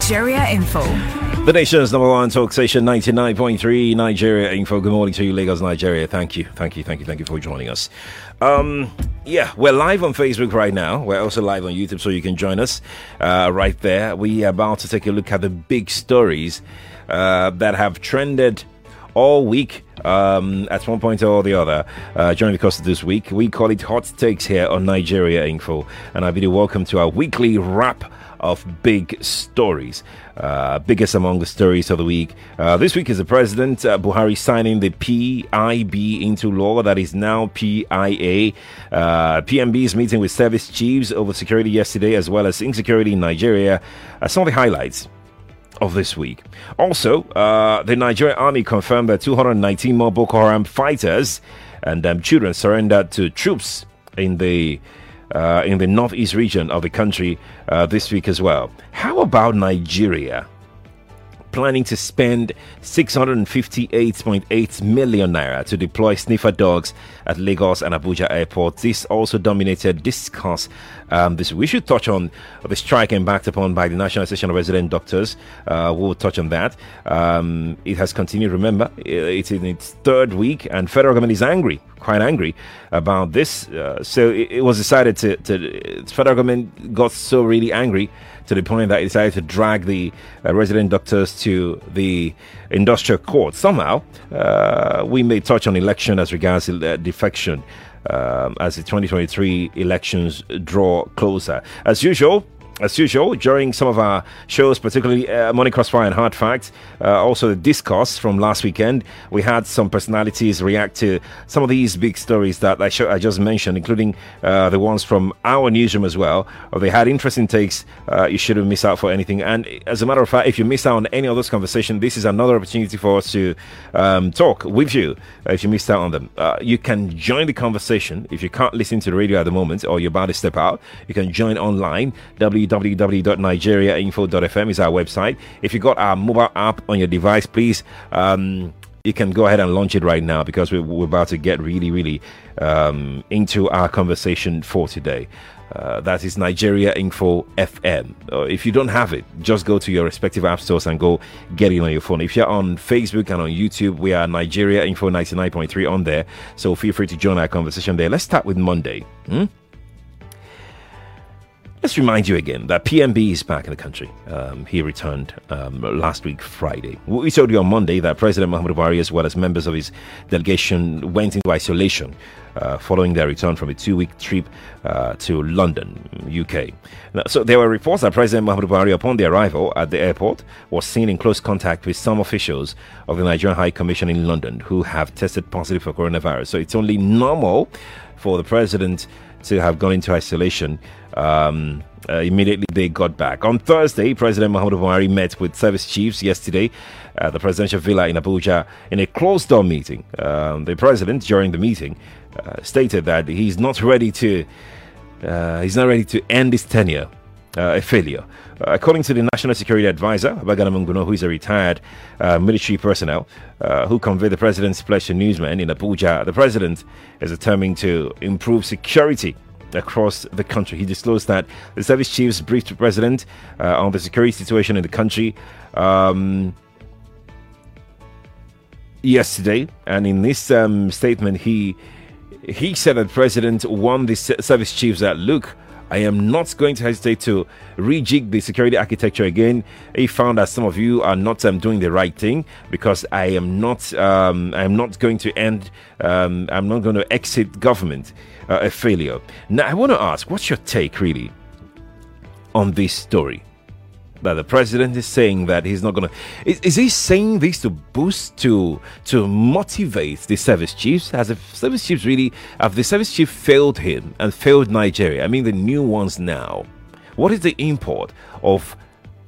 Nigeria Info. The nation's number one talk station, 99.3 Nigeria Info. Good morning to you, Lagos, Nigeria. Thank you for joining us. We're live on Facebook right now. We're also live on YouTube, so you can join us right there. We are about to take a look at the big stories that have trended all week at one point or the other during the course of this week. We call it Hot Takes here on Nigeria Info, and I bid you welcome to our weekly wrap of big stories. Biggest among the stories of the week this week is the President Buhari signing the PIB into law, that is now PIA. PMB's meeting with service chiefs over security yesterday, as well as insecurity in Nigeria, some of the highlights of this week. Also, the Nigerian army confirmed that 219 more Boko Haram fighters and children surrendered to troops in the northeast region of the country this week as well. How about Nigeria planning to spend 658.8 million naira to deploy sniffer dogs at Lagos and Abuja airports? This also dominated discourse this week. We should touch on the strike embarked upon by the National Association of Resident Doctors. We'll touch on that. It has continued. Remember, it's in its third week, and federal government is quite angry about this. So it was decided the federal government got so really angry to the point that it decided to drag the resident doctors to the industrial court. Somehow, we may touch on election as regards defection as the 2023 elections draw closer. As usual, during some of our shows, particularly Morning Crossfire and Hard Facts, also the discourse from last weekend, we had some personalities react to some of these big stories that I just mentioned, including the ones from our newsroom as well. They had interesting takes. You shouldn't miss out for anything. And as a matter of fact, if you miss out on any of those conversations, this is another opportunity for us to talk with you. If you missed out on them, you can join the conversation. If you can't listen to the radio at the moment, or you're about to step out, you can join online. www.nigeriainfo.fm is our website. If you got our mobile app on your device, please you can go ahead and launch it right now, because we're about to get really into our conversation for today. That is Nigeria Info FM. If you don't have it, just go to your respective app stores and go get it on your phone. If you're on Facebook and on YouTube, we are Nigeria Info 99.3 on there, so feel free to join our conversation there. Let's start with Monday. Let's remind you again that PMB is back in the country. He returned last week, Friday. We told you on Monday that President Muhammadu Buhari, as well as members of his delegation, went into isolation following their return from a 2-week trip to London, UK. Now, so there were reports that President Muhammadu Buhari, upon their arrival at the airport, was seen in close contact with some officials of the Nigerian High Commission in London who have tested positive for coronavirus. So it's only normal for the president to have gone into isolation. Immediately they got back. On Thursday, President Muhammadu Buhari met with service chiefs yesterday at the presidential villa in Abuja in a closed-door meeting. The president, during the meeting, stated that he's not ready to end his tenure a failure. According to the National Security Advisor, Babagana Munguno, who is a retired military personnel who conveyed the president's pledge to newsmen in Abuja, the president is determined to improve security across the country. He disclosed that the service chiefs briefed the president on the security situation in the country yesterday, and in this statement, he said that the president warned the service chiefs that, look, I am not going to hesitate to rejig the security architecture again. He found that some of you are not doing the right thing, because I am not going to exit government a failure. Now, I want to ask, what's your take really on this story? That the president is saying that he's not going to... Is he saying this to boost, to motivate the service chiefs? Have the service chief failed him and failed Nigeria? I mean, the new ones now. What is the import of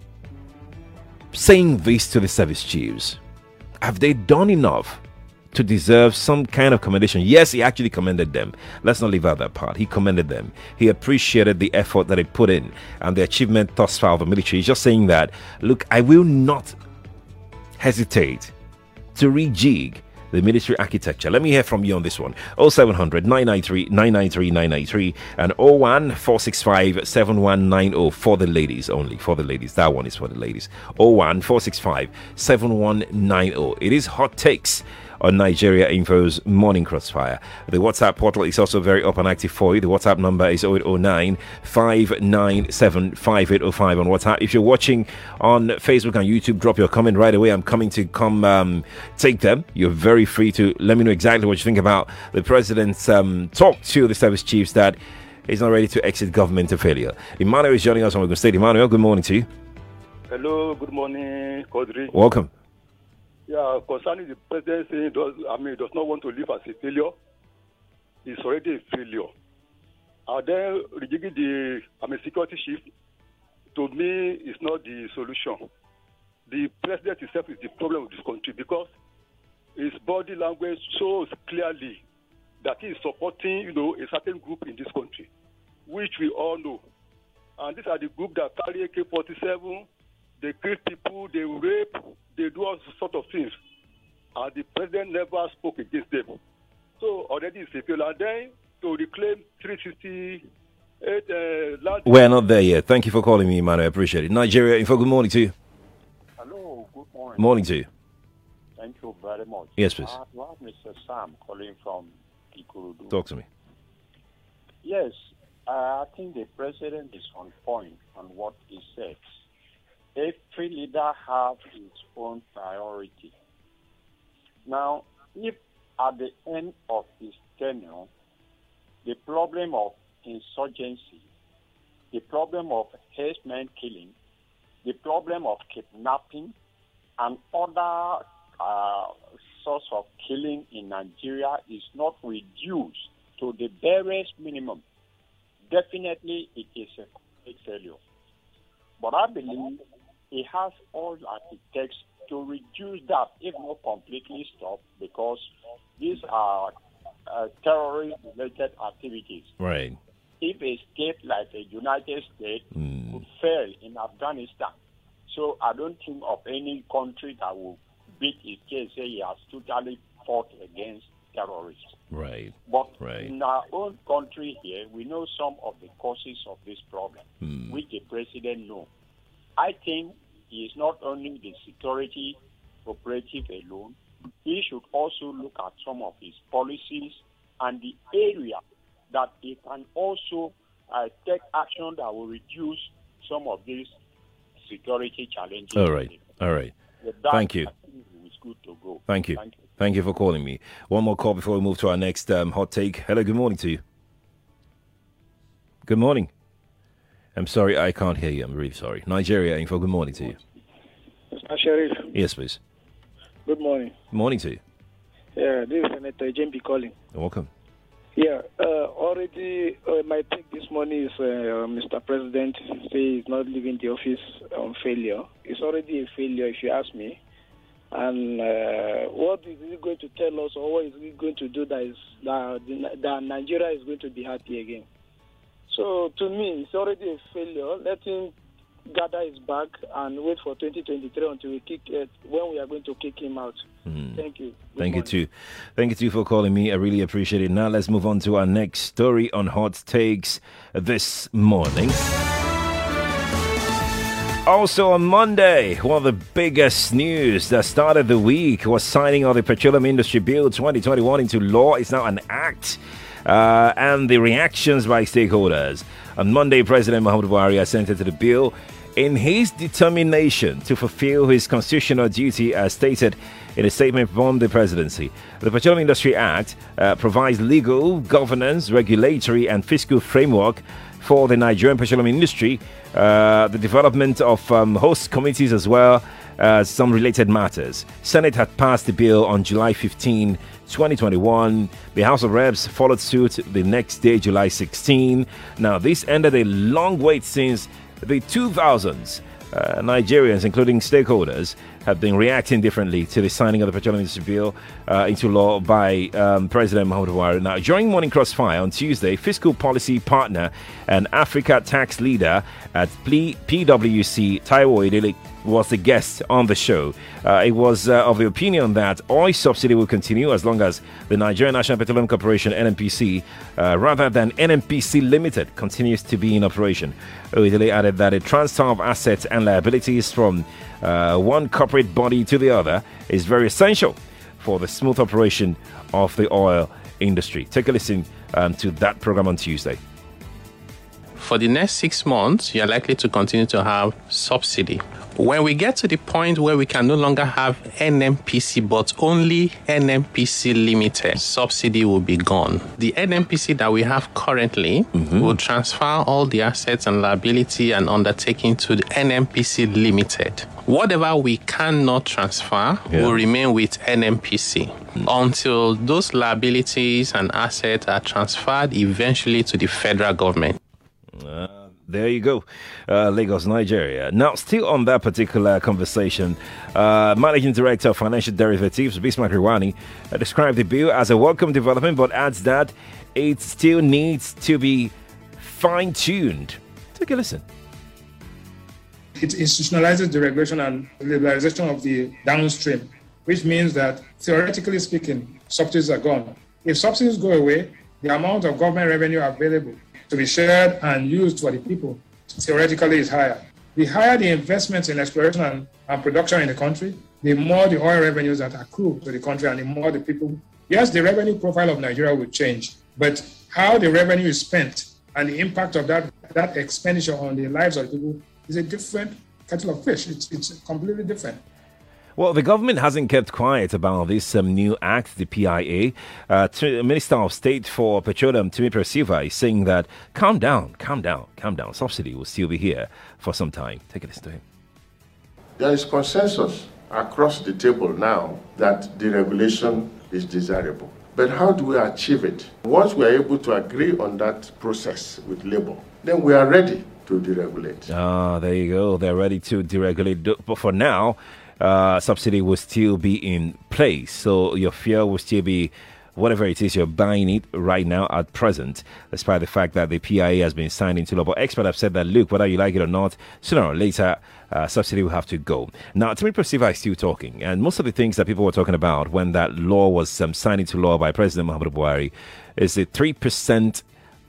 saying this to the service chiefs? Have they done enough to deserve some kind of commendation? Yes, he actually commended them. Let's not leave out that part. He commended them. He appreciated the effort that they put in and the achievement thus far of the military. He's just saying that, look, I will not hesitate to rejig the military architecture? Let me hear from you on this one. 0700 993 993 993 and 01 465 7190 for the ladies only. For the ladies. That one is for the ladies. 01 465 7190. It is Hot Takes on Nigeria Info's Morning Crossfire. The WhatsApp portal is also very up and active for you. The WhatsApp number is 0809 597 5805 on WhatsApp. If you're watching on Facebook and YouTube, drop your comment right away. I'm coming to take them. You're very free to let me know exactly what you think about the president's talk to the service chiefs that he's not ready to exit government to failure. Emmanuel is joining us from Ogun State. Emmanuel, good morning to you. Hello, good morning, Kodri. Welcome. Yeah, concerning the president saying does not want to live as a failure, it's already a failure. And then regarding the security chief, to me, is not the solution. The president himself is the problem of this country because his body language shows clearly that he is supporting, a certain group in this country, which we all know. And these are the group that carry AK-47. They kill people, they rape, they do all sorts of things. And the president never spoke against them. So already it's a failure. And then to reclaim 368 land. We're not there yet. Thank you for calling me, Emmanuel. I appreciate it. Nigeria Info, good morning to you. Hello, good morning. Morning to you. Thank you very much. Yes, please. You have Mr. Sam calling from Ikorodu. Talk to me. Yes, I think the president is on point on what he said. Every leader has his own priority. Now, if at the end of his tenure, the problem of insurgency, the problem of herdsmen killing, the problem of kidnapping, and other sorts of killing in Nigeria is not reduced to the barest minimum, definitely it is a complete failure. But I believe he has all that it takes to reduce that, if not completely stop, because these are terrorist-related activities. Right. If a state like the United States could fail in Afghanistan, so I don't think of any country that will beat his case, say he has totally fought against terrorists. Right. But in our own country here, we know some of the causes of this problem, which the president knows. I think he is not only the security operative alone, he should also look at some of his policies and the area that he can also take action that will reduce some of these security challenges. All right. Thank you. It's good to go. Thank you. Thank you for calling me. One more call before we move to our next hot take. Hello, good morning to you. Good morning. I'm sorry, I can't hear you. I'm really sorry. Nigeria Info, good morning to you. Mr. Sheriff. Yes, please. Good morning. Good morning to you. Yeah, this is Senator JMP calling. Welcome. Yeah, already my take this morning is Mr. President say he's not leaving the office on failure. It's already a failure if you ask me. And what is he going to tell us, or what is he going to do that Nigeria is going to be happy again? So to me, it's already a failure. Let him gather his bag and wait for 2023 until when we are going to kick him out. Thank you. Thank you too. Thank you too for calling me. I really appreciate it. Now let's move on to our next story on Hot Takes this morning. Also on Monday, one of the biggest news that started the week was signing of the Petroleum Industry Bill 2021 into law. It's now an act. And the reactions by stakeholders. On Monday, President Muhammadu Buhari assented to the bill in his determination to fulfill his constitutional duty as stated in a statement from the presidency. The Petroleum Industry Act provides legal, governance, regulatory and fiscal framework for the Nigerian petroleum industry, the development of host communities as well as some related matters. Senate had passed the bill on July 15, 2021. The House of Reps followed suit the next day, July 16. Now, this ended a long wait since the 2000s. Nigerians, including stakeholders, have been reacting differently to the signing of the Petroleum Industry Bill into law by President Muhammadu Buhari. Now, during Morning Crossfire on Tuesday, fiscal policy partner and Africa tax leader at PwC, Taiwo Idele, was the guest on the show. It was of the opinion that oil subsidy will continue as long as the Nigerian National Petroleum Corporation, NNPC, rather than NNPC Limited, continues to be in operation. Oyedele added that a transfer of assets and liabilities from one corporate body to the other is very essential for the smooth operation of the oil industry. Take a listen to that program on Tuesday. For the next 6 months, you're likely to continue to have subsidy. When we get to the point where we can no longer have NNPC but only NNPC Limited, subsidy will be gone. The NNPC that we have currently will transfer all the assets and liability and undertaking to the NNPC Limited. Whatever we cannot transfer will remain with NNPC until those liabilities and assets are transferred eventually to the federal government. There you go, Lagos, Nigeria. Now, still on that particular conversation, Managing Director of Financial Derivatives, Bismarck Rewani, described the bill as a welcome development, but adds that it still needs to be fine-tuned. Take a listen. It institutionalizes the regulation and liberalization of the downstream, which means that, theoretically speaking, subsidies are gone. If subsidies go away, the amount of government revenue available to be shared and used for the people, theoretically is higher. The higher the investments in exploration and production in the country, the more the oil revenues that accrue to the country and the more the people. Yes, the revenue profile of Nigeria will change, but how the revenue is spent and the impact of that expenditure on the lives of people is a different kettle of fish. It's completely different. Well, the government hasn't kept quiet about this new act, the PIA. Minister of State for Petroleum, Temitope Silva, is saying that calm down. Subsidy will still be here for some time. Take a listen to him. There is consensus across the table now that deregulation is desirable. But how do we achieve it? Once we are able to agree on that process with Labour, then we are ready to deregulate. There you go. They're ready to deregulate. But for now, subsidy will still be in place. So your fuel will still be whatever it is you're buying it right now at present, despite the fact that the PIA has been signed into law. But experts have said that, look, whether you like it or not, sooner or later, subsidy will have to go. Now, Temitope Silva is still talking, and most of the things that people were talking about when that law was signed into law by President Muhammadu Buhari is the 3%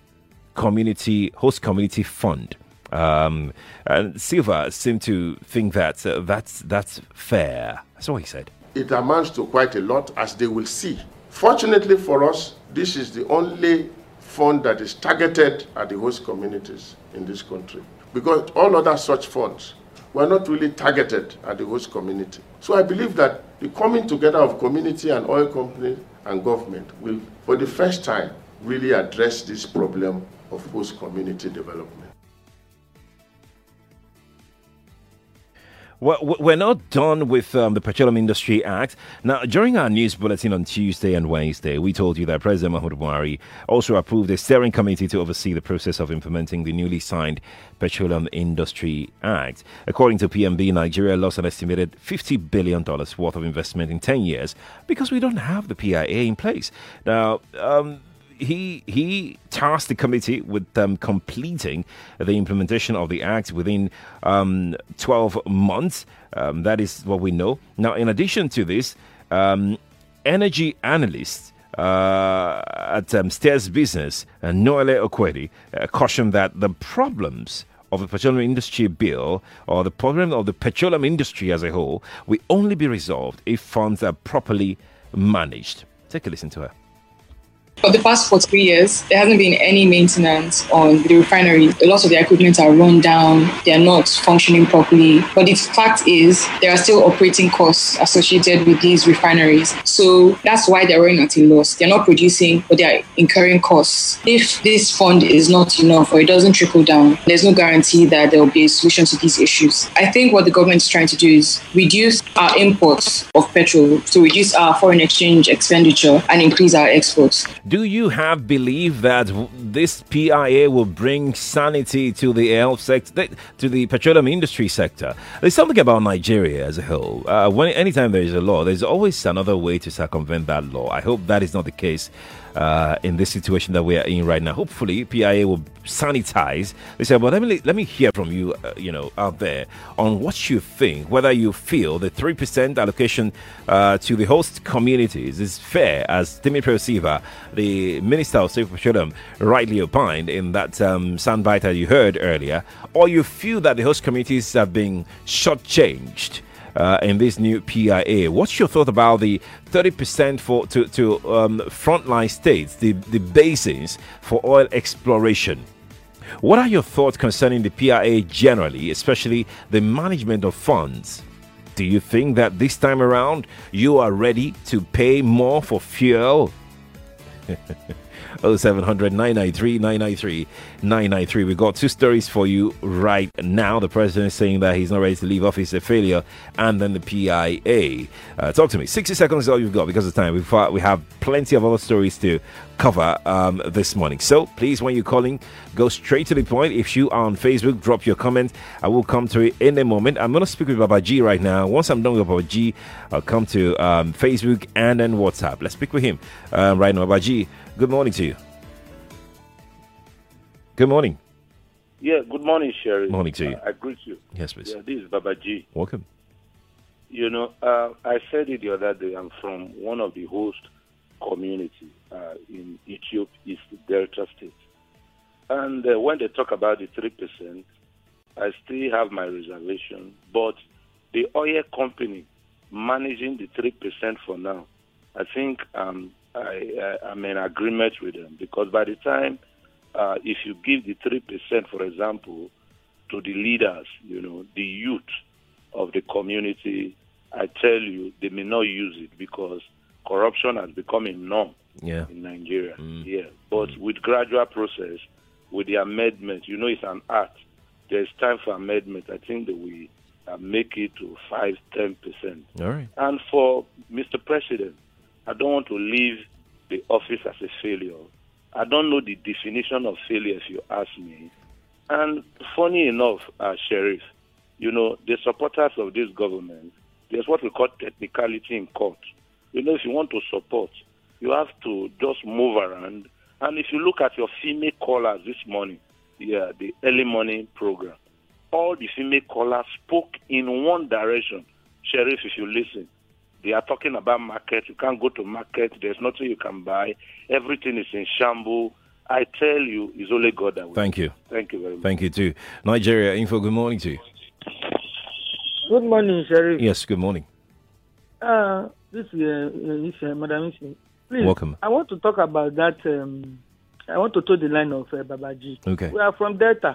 host community fund. And Silva seemed to think that that's fair. That's what he said. It amounts to quite a lot, as they will see. Fortunately for us, this is the only fund that is targeted at the host communities in this country, because all other such funds were not really targeted at the host community. So I believe that the coming together of community and oil companies and government will, for the first time, really address this problem of host community development. Well, we're not done with the Petroleum Industry Act. Now, during our news bulletin on Tuesday and Wednesday, we told you that President Muhammadu Buhari also approved a steering committee to oversee the process of implementing the newly signed Petroleum Industry Act. According to PMB, Nigeria lost an estimated $50 billion worth of investment in 10 years because we don't have the PIA in place. Now, He tasked the committee with completing the implementation of the act within 12 months. That is what we know. Now, in addition to this, energy analysts at Stairs Business, Noele Okwedi, cautioned that the problems of the petroleum industry bill, or the problem of the petroleum industry as a whole, will only be resolved if funds are properly managed. Take a listen to her. For the past 43 years, there hasn't been any maintenance on the refinery. A lot of the equipment are run down. They are not functioning properly. But the fact is, there are still operating costs associated with these refineries. So that's why they're running at a loss. They're not producing, but they're incurring costs. If this fund is not enough or it doesn't trickle down, there's no guarantee that there will be a solution to these issues. I think what the government is trying to do is reduce our imports of petrol to reduce our foreign exchange expenditure and increase our exports. Do you have belief that this PIA will bring sanity to the health sector, to the petroleum industry sector? There's something about Nigeria as a whole. Anytime there is a law, there's always another way to circumvent that law. I hope that is not the case in this situation that we are in right now. Hopefully, PIA will sanitize. They said, well, let me hear from you, out there on what you think, whether you feel the 3% allocation to the host communities is fair, as Timi Persiva, the Minister of State Petroleum, rightly opined in that soundbite that you heard earlier, or you feel that the host communities have been shortchanged in this new PIA. What's your thought about the 30% to frontline states, the basins for oil exploration? What are your thoughts concerning the PIA generally, especially the management of funds? Do you think that this time around you are ready to pay more for fuel? 0700 993 993 993. We got two stories for you right now. The president is saying that he's not ready to leave office, a failure, and then the PIA. Talk to me. 60 seconds is all you've got because of time. We have plenty of other stories to cover this morning. So please, when you're calling, go straight to the point. If you are on Facebook, drop your comment. I will come to it in a moment. I'm going to speak with Baba G right now. Once I'm done with Baba G, I'll come to Facebook and then WhatsApp. Let's speak with him right now. Baba G, good morning to you. Good morning. Yeah, good morning, Sherry. Morning to you. I greet you. Yes, please. Yeah, this is Baba G. Welcome. I said it the other day. I'm from one of the host communities in Ethiopia, East Delta State. And when they talk about the 3%, I still have my reservation. But the oil company managing the 3% for now, I think I'm in agreement with them. Because by the time, if you give the 3%, for example, to the leaders, the youth of the community, I tell you, they may not use it because corruption has become a norm in Nigeria. Yeah, but with gradual process, with the amendment, it's an art. There's time for amendment. I think that we make it to 5-10%. All right. And for Mr. President, I don't want to leave the office as a failure. I don't know the definition of failure, if you ask me. And funny enough, Sheriff, the supporters of this government, there's what we call technicality in court. If you want to support, you have to just move around. And if you look at your female callers this morning, the early morning program, all the female callers spoke in one direction. Sheriff, if you listen, they are talking about market. You can't go to market. There's nothing you can buy. Everything is in shambles. I tell you, it's only God that will. Thank you. Thank you very much. Thank you too. Nigeria Info, good morning to you. Good morning, Sheriff. Yes, good morning. This is Madam Isi. Please, welcome. I want to talk about that. I want to toe the line of Babaji. Okay. We are from Delta.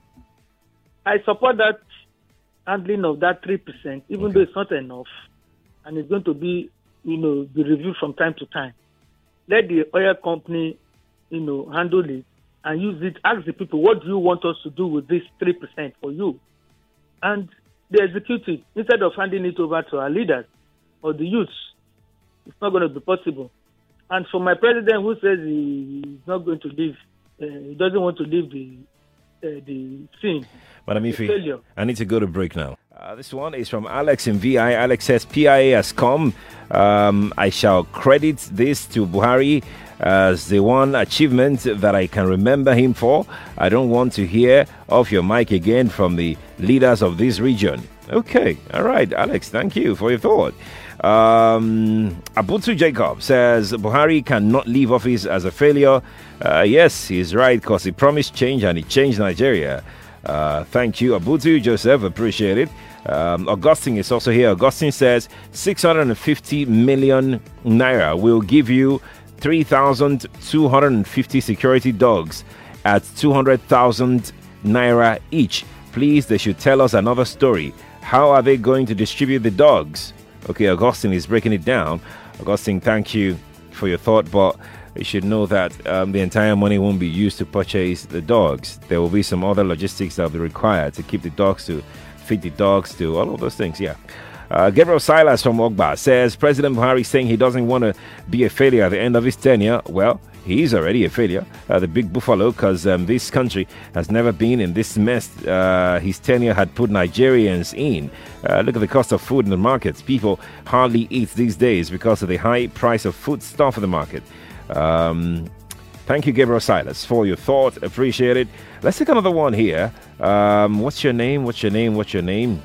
I support that handling of that 3%, even though it's not enough, and it's going to be, be reviewed from time to time. Let the oil company, handle it and use it. Ask the people, what do you want us to do with this 3% for you? And they execute it instead of handing it over to our leaders or the youths. It's not going to be possible. And for my president, who says he's not going to leave, he doesn't want to leave the scene. Madam Ife, I need to go to break now. This one is from Alex in VI. Alex says, PIA has come. I shall credit this to Buhari as the one achievement that I can remember him for. I don't want to hear off your mic again from the leaders of this region. Okay, all right, Alex, thank you for your thought. Abutu Jacob says Buhari cannot leave office as a failure. Yes, he's right, because he promised change and he changed Nigeria. Thank you, Abutu Joseph, appreciate it. Augustine is also here. Augustine says 650 million naira will give you 3,250 security dogs at 200,000 naira each. Please, they should tell us another story. How are they going to distribute the dogs? Okay, Augustine is breaking it down. Augustine, thank you for your thought, but you should know that the entire money won't be used to purchase the dogs. There will be some other logistics that will be required to keep the dogs, to feed the dogs, to all of those things, yeah. Gabriel Silas from Ogba says President Buhari saying he doesn't want to be a failure at the end of his tenure. Well, he is already a failure, the big buffalo, because this country has never been in this mess his tenure had put Nigerians in. Look at the cost of food in the markets. People hardly eat these days because of the high price of food stuff in the market. Thank you, Gabriel Silas, for your thought. Appreciate it. Let's take another one here. What's your name? What's your name? What's your name?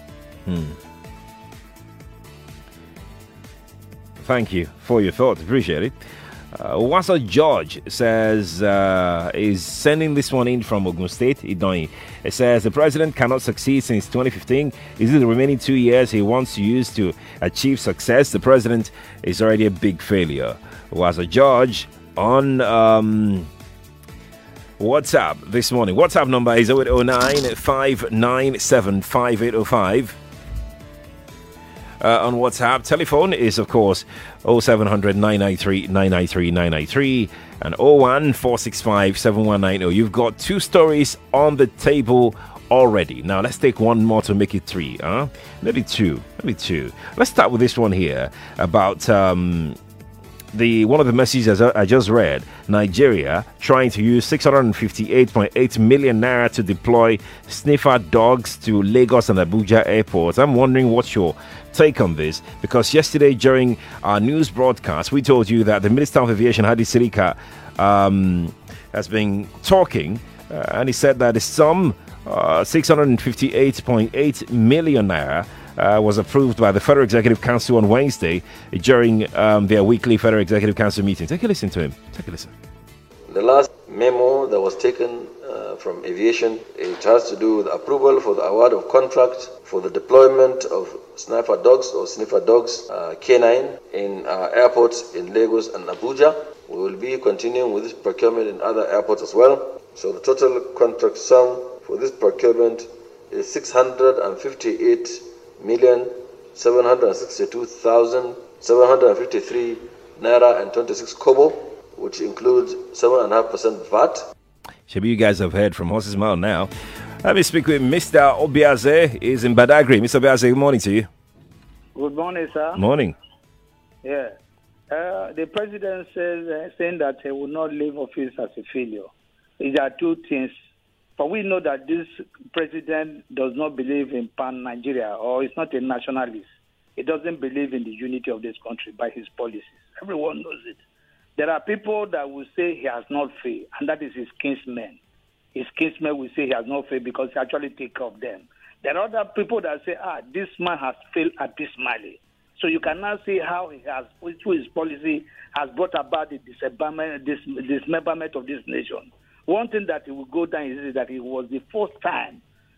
Thank you for your thought. Appreciate it. Wasa George says, is sending this one in from Ogun State, Idoni. It says, the president cannot succeed since 2015. Is it the remaining 2 years he wants to use to achieve success? The president is already a big failure. Wasa George on WhatsApp this morning. WhatsApp number is 0809 597 5805. On WhatsApp. Telephone is, of course, 0700 993 993 993 and 01465 7190. You've got 2 stories on the table already. Now, let's take one more to make it 3. Maybe two. Let's start with this one here about one of the messages I just read. Nigeria trying to use 658.8 million naira to deploy sniffer dogs to Lagos and Abuja airports. I'm wondering what's your take on this, because yesterday during our news broadcast we told you that the Minister of Aviation, Hadi Sirika, has been talking and he said that the sum 658.8 million naira was approved by the Federal Executive Council on Wednesday during their weekly Federal Executive Council meeting. Take a listen to him. Take a listen. The last memo that was taken from aviation, it has to do with approval for the award of contract for the deployment of sniffer dogs or sniffer dogs, canine, in airports in Lagos and Abuja. We will be continuing with this procurement in other airports as well. So the total contract sum for this procurement is 658,762,753 naira and 26 kobo, which includes 7.5% VAT. Maybe you guys have heard from horse's mouth now. Let me speak with Mr. Obiaze. He's in Badagry. Mr. Obiaze, good morning to you. Good morning, sir. Morning. Yeah. The president says saying that he will not leave office as a failure. There are 2 things. But we know that this president does not believe in pan-Nigeria, or is not a nationalist. He doesn't believe in the unity of this country by his policies. Everyone knows it. There are people that will say he has not failed, and that is his kinsmen. His kinsmen will say he has not failed because he actually take care of them. There are other people that say, this man has failed abysmally. So you cannot see how he has, through his policy, has brought about the dismemberment of this nation. One thing that will go down is that it was the first time,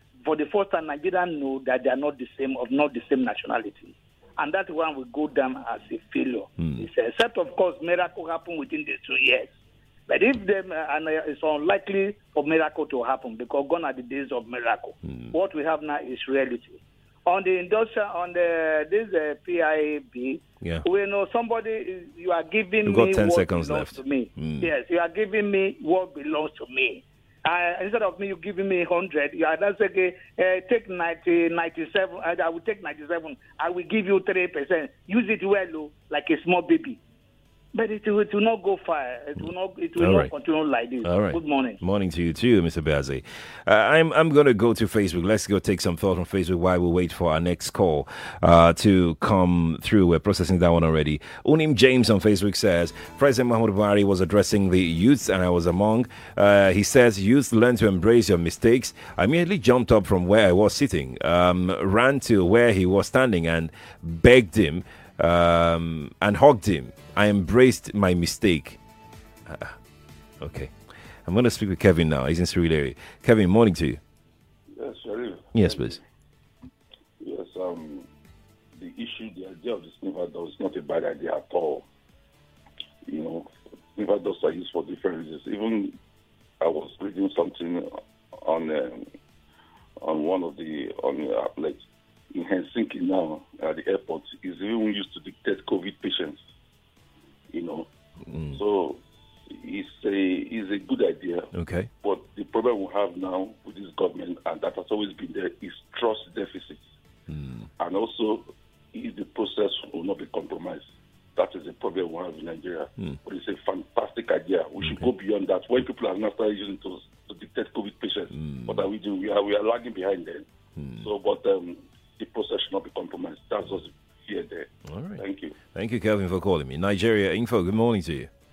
Nigerians know that they are not the same, of not the same nationality. And that one will go down as a failure. Except, of course, miracle happen within the 2 years. But if and it's unlikely for miracle to happen because gone are the days of miracle. What we have now is reality. On the industrial, this PIB, we know somebody, you are giving me 10 what seconds belongs left. to me. Yes, you are giving me what belongs to me. Instead of me, you giving me 100, you are not saying, take 97, I will take 97, I will give you 3%. Use it well, like a small baby. But it will not go far. It will not continue like this. All right. Good morning. Morning to you too, Mr. Baze. I'm going to go to Facebook. Let's go take some thought on Facebook while we wait for our next call to come through. We're processing that one already. Unim James on Facebook says, President Muhammadu Buhari was addressing the youths and I was among. He says, youth learn to embrace your mistakes. I immediately jumped up from where I was sitting, ran to where he was standing and begged him and hugged him. I embraced my mistake. Okay. I'm going to speak with Kevin now. He's in Surulere. Kevin, morning to you. Yes, sorry. Yes, please. Yes, the issue, the idea of the sniffer dog is not a bad idea at all. You know, sniffer dogs are used for different reasons. Even I was reading something on one of the outlets in Helsinki now at the airport is even used to detect COVID patients. You know, so it's a good idea. Okay. But the problem we have now with this government, and that has always been there, is trust deficit. And also, if the process will not be compromised, that is a problem we have in Nigeria. But it's a fantastic idea. We should go beyond that. When people have now started using to detect COVID patients, what are we doing? We are lagging behind them. So, but the process should not be compromised. That's what's here there. All right. Thank you. Thank you, Kelvin, for calling me. Nigeria Info, good morning to you.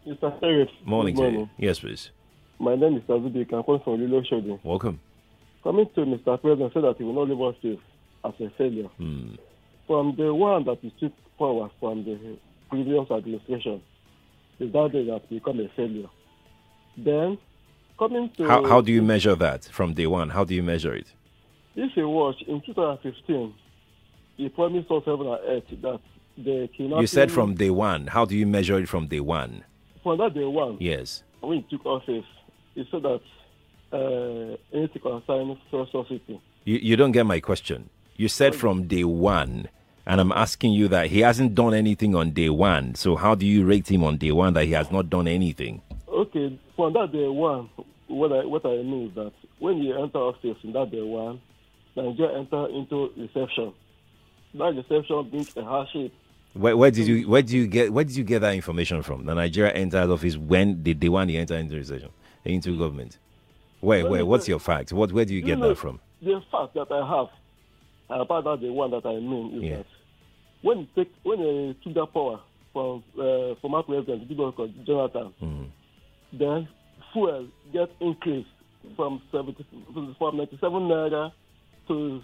Mr. Sheriff. Morning to you. Yes, please. My name is Azubi. I'm calling from Lilo Shodi. Welcome. Coming to Mr. President said that he will not leave office as a failure. From the one that he took power from the previous administration, is that day that he become a failure. Then, coming to... How do you measure that from day one? How do you measure it? If you watch, in 2015, he promised us heaven and earth that the kidnapping... You said from day one. How do you measure it from day one? From that day one, yes. When he took office, he said that anything concerning first city. You don't get my question. You said from day one, and I'm asking you that he hasn't done anything on day one. So how do you rate him on day one that he has not done anything? Okay, from that day one, what I mean is that when you enter office in that day one, Nigeria enter into recession. That recession brings a hardship. Where did you get that information from? The Nigeria entered office when the day one he entered into recession, into government. Where? What's your fact? Where do you get that from? The fact that I have about that the one that I mean is that when they took that power from former president Jonathan, then fuel get increased from 97 naira to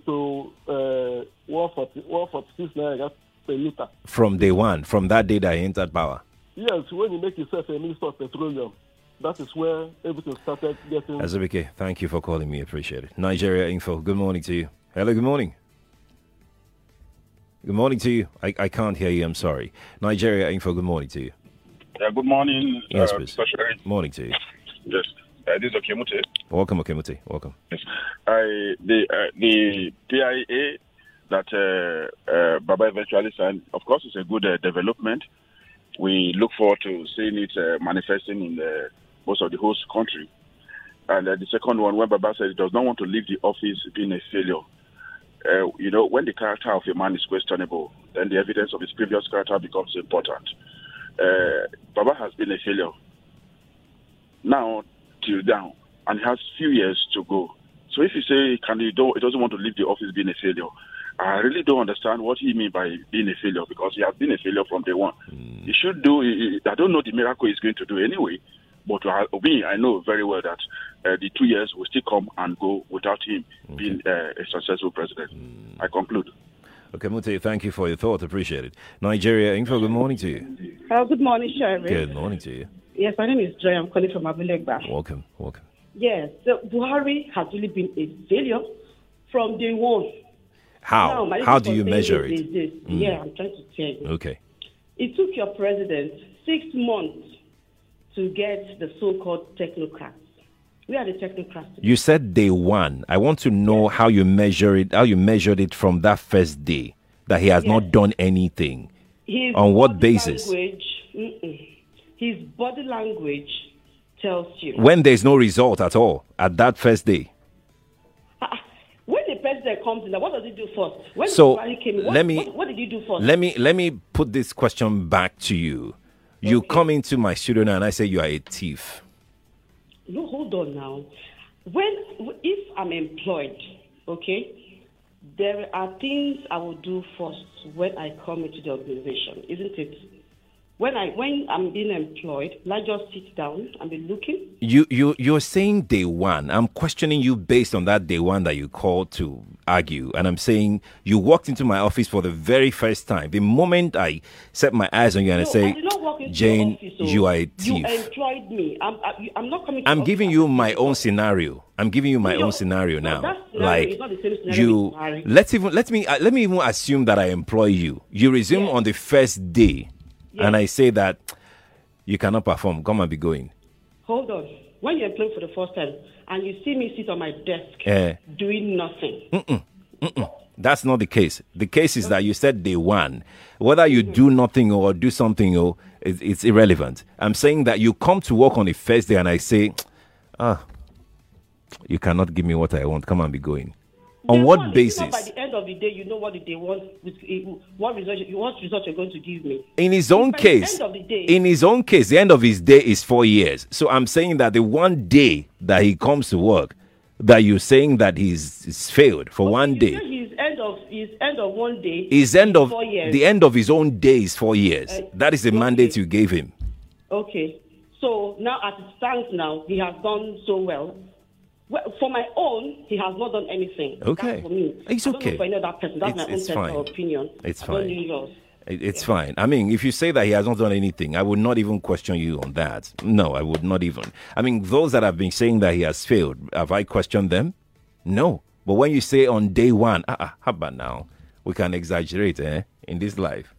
146 naira per liter. From day one, from that day that he entered power. Yes, when you make yourself a minister of petroleum, that is where everything started getting... Azubike, thank you for calling me. Appreciate it. Nigeria Info, good morning to you. Hello, good morning. Good morning to you. I can't hear you, I'm sorry. Nigeria Info, good morning to you. Good morning. Yes, please. Morning to you. Yes. This is Okemute. Welcome, Okemute. Welcome. Yes. The PIA that Baba eventually signed, of course, is a good development. We look forward to seeing it manifesting in most of the host country. And the second one, when Baba said he does not want to leave the office being a failure. When the character of a man is questionable, then the evidence of his previous character becomes important. Baba has been a failure now till down, and he has few years to go. So if you say he doesn't want to leave the office being a failure, I really don't understand what he means by being a failure, because he has been a failure from day one. He should do. I don't know the miracle he's going to do anyway, but I know very well that the 2 years will still come and go without him being a successful president. I conclude. Okay, Mute, thank you for your thought. Appreciate it. Nigeria Info, good morning to you. Good morning, Sheriff. Good morning to you. Yes, my name is Joy. I'm calling from Abulegba. Welcome. Yes, so Buhari has really been a failure from day one. How? Now, how do you measure it? Yeah, I'm trying to tell you. Okay. It took your president 6 months to get the so-called technocrats. We are the technocrats. You said day one. I want to know how you measure it. How you measured it from that first day that he has not done anything. On what basis? His body language tells you. When there is no result at all at that first day. When the president comes in, what does he do first? When Buhari came in, what did he do first? Let me put this question back to you. You come into my studio now and I say you are a thief. No, hold on now. If I'm employed, okay, there are things I will do first when I come into the organization, isn't it? When I'm being employed, I just sit down and be looking. You're saying day one. I'm questioning you based on that day one that you called to argue. And I'm saying you walked into my office for the very first time. The moment I set my eyes on you and I say, Jane, you are a thief. You employed me. I'm not coming to I'm giving you my own scenario. I'm giving you my own scenario now. Like not the same scenario let me even assume that I employ you. You resume on the first day. Yes. And I say that you cannot perform. Come and be going. Hold on. When you're employed for the first time and you see me sit on my desk doing nothing. That's not the case. The case is that you said day one. Whether you do nothing or do something, it's irrelevant. I'm saying that you come to work on the first day and I say, you cannot give me what I want. Come and be going. On what basis? By the end of the day, you know what they want, what result you're going to give me. In his own case, the end of his day is 4 years. So I'm saying that the one day that he comes to work, that you're saying that he's failed for one day. His end of one day. His end of 4 years. The end of his own day is 4 years. That is the mandate you gave him. Okay. So now, as it stands now, he has done so well. For my own, he has not done anything. Okay. That's for me. It's I don't okay. know for any other person. That's my own personal opinion. It's I don't fine. know yours. It's fine. I mean, if you say that he has not done anything, I would not even question you on that. No, I would not even. I mean, those that have been saying that he has failed, have I questioned them? No. But when you say on day one, how about now? We can exaggerate, in this life.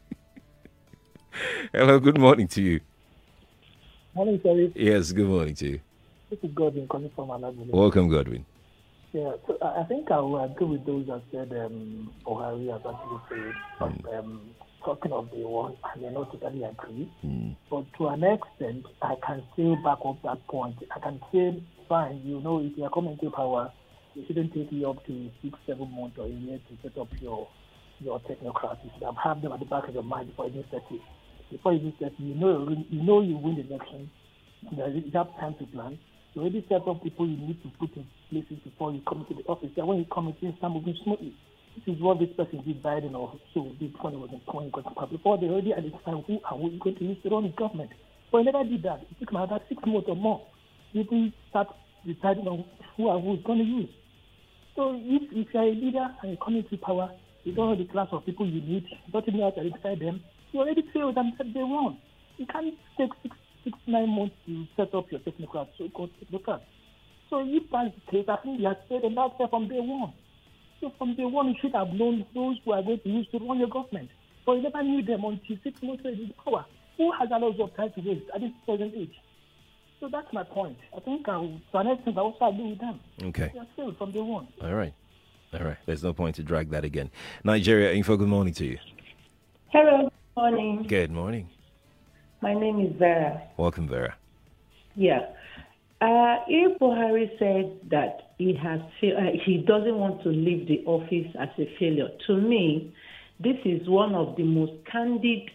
Hello, good morning to you. Morning, sorry. Yes, good morning to you. This is Godwin calling from Alagoas. Welcome, Godwin. Yeah, so I think I will agree with those that said Buhari has actually failed. Talking of the one, I may not totally agree. But to an extent, I can still back up that point. I can say, fine, if you are coming to power, it shouldn't take you up to 6-7 months or a year to set up your technocrats. You should have them at the back of your mind before you set it. Before you set it, you know you win the election. You have time to plan. You already set up people you need to put in places before you come into the office. And when you come in, things start moving smoothly. This is what this person did, Biden, or so did when he was in point. Before they already identified who and who is going to use to run the government. But he never did that. It took about 6 months or more. People start deciding on who and who is going to use. So if you're a leader and you come into power, you don't know the class of people you need, you don't know how to identify them, you already failed and said they wrong. You can't take 6-9 months to set up your technocrats, so-called technocrats. So if that's the case, I think you have said and that's there from day one. So from day one, you should have known those who are going to use to run your government. But you never knew them until 6 months in power. Who has a lot of time to waste at this present age? So that's my point. I think to an extent, I also agree with them. Okay. They are failed from day one. All right. There's no point to drag that again. Nigeria Info, good morning to you. Hello, good morning. Good morning. My name is Vera. Welcome, Vera. Yeah. If Buhari said that he doesn't want to leave the office as a failure, to me, this is one of the most candid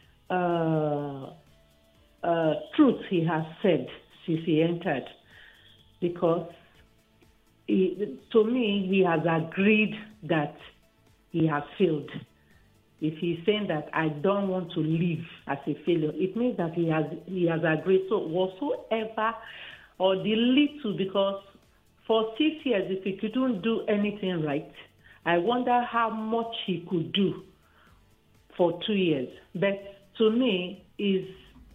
truths he has said since he entered. Because to me, he has agreed that he has failed. If he's saying that I don't want to leave as a failure, it means that he has agreed. So whatsoever or the little, because for 6 years, if he couldn't do anything right, I wonder how much he could do for 2 years. But to me, is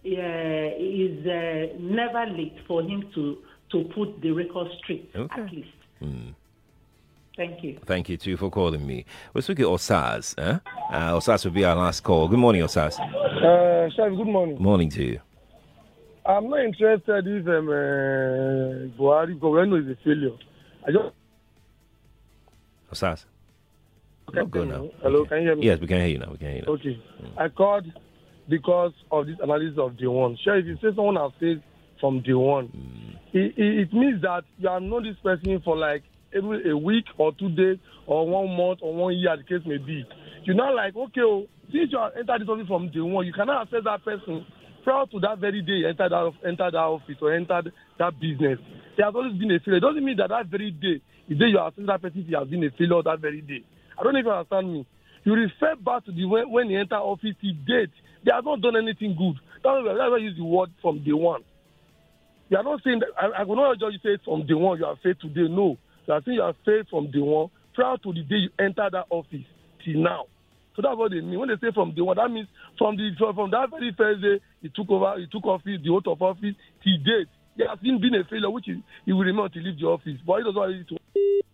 never late for him to put the record straight, at least. Thank you. Thank you, too, for calling me. We'll speak to Osas. Osas will be our last call. Good morning, Osas. Chef, good morning. Morning to you. I'm not interested if Buhari, because I know he's a failure. Osas. Okay, go now. Hello, can you hear me? Yes, we can hear you now. Okay. I called because of this analysis of day one. Sure, if you say someone has failed from day one, it means that you have known this person for like every a week or 2 days or 1 month or 1 year, the case may be. You're not like, okay, since you have entered this office from day one, you cannot assess that person prior to that very day you entered that office or entered that business. He has always been a failure. It doesn't mean that very day, the day you assess that person, he has been a failure that very day. I don't know if you understand me. You refer back to when he entered office, he did. They have not done anything good. That's why I use the word from day one. You are not saying that, I will not just say from day one you have failed today. No. You are saying you have failed from day one prior to the day you enter that office till now. So that's what they mean. When they say from day one, that means from that very first day he took office, the oath of office, till date. He has been a failure, which he will remain to leave the office. But he doesn't want to.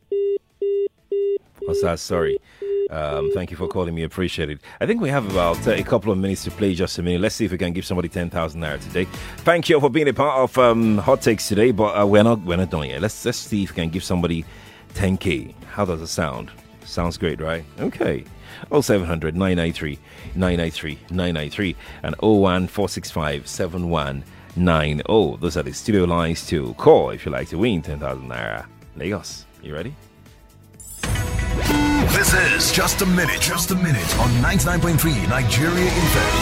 Osas, sorry. Thank you for calling me. Appreciate it. I think we have about a couple of minutes to play. Just a minute. Let's see if we can give somebody 10,000 naira today. Thank you for being a part of Hot Takes today. But we're not done yet. Let's see if we can give somebody 10K. How does it sound? Sounds great, right? Okay. 0700 993 993 993 and 01465 7190. Those are the studio lines to call if you like to win 10,000 naira. Lagos, you ready? This is Just a Minute on 99.3 Nigeria FM.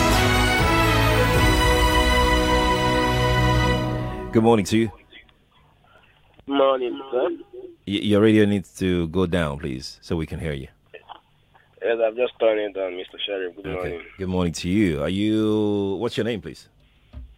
Good morning to you. Morning, sir. Your radio needs to go down, please, so we can hear you. Yes, I've just turned it down, Mr. Sheriff. Good morning. Good morning to you. What's your name, please?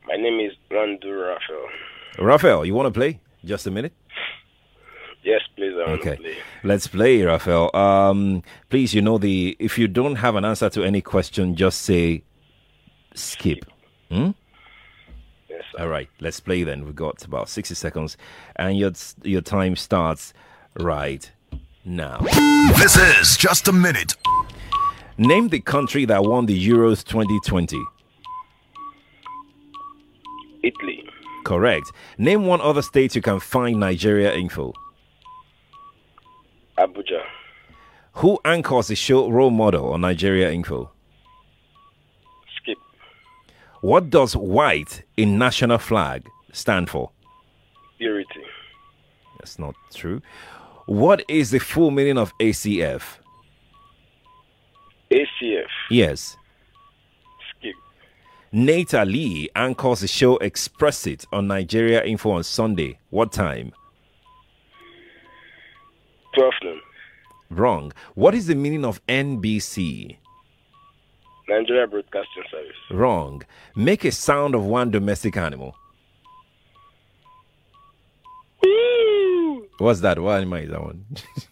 My name is Randu Raphael. Raphael, you want to play? Just a minute. Yes, please. I want to Okay, play. let's play, Raphael. Please, if you don't have an answer to any question, just say skip. Yes, sir. All right, let's play then. We've got about 60 seconds, and your time starts right now. This is Just a Minute. Name the country that won the Euros 2020. Italy. Correct. Name one other state you can find Nigeria info. Abuja. Who anchors the show Role Model on Nigeria info? Skip. What does white in national flag stand for? Purity. That's not true. What is the full meaning of ACF? ACF. Yes. Skip. Nate Ali anchors the show Express It on Nigeria Info on Sunday. What time? 12 noon. Wrong. What is the meaning of NBC? Nigeria Broadcasting Service. Wrong. Make a sound of one domestic animal. What's that? What animal is that one?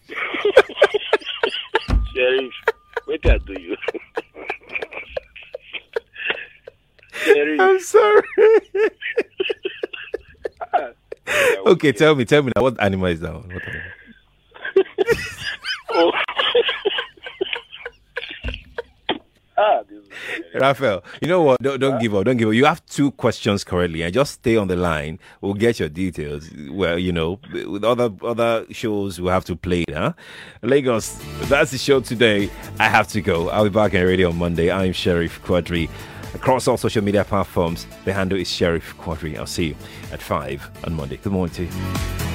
Sheriff, wait till I do you. Sheriff. I'm sorry. Okay, tell me now. What animal is that one? What animal? Oh. Raphael, you know what? Don't give up. Don't give up. You have 2 questions correctly, and just stay on the line. We'll get your details. Well, with other shows, we'll have to play it, huh? Lagos, that's the show today. I have to go. I'll be back on radio on Monday. I'm Sheriff Quadri. Across all social media platforms, the handle is Sheriff Quadri. I'll see you at 5 on Monday. Good morning to you.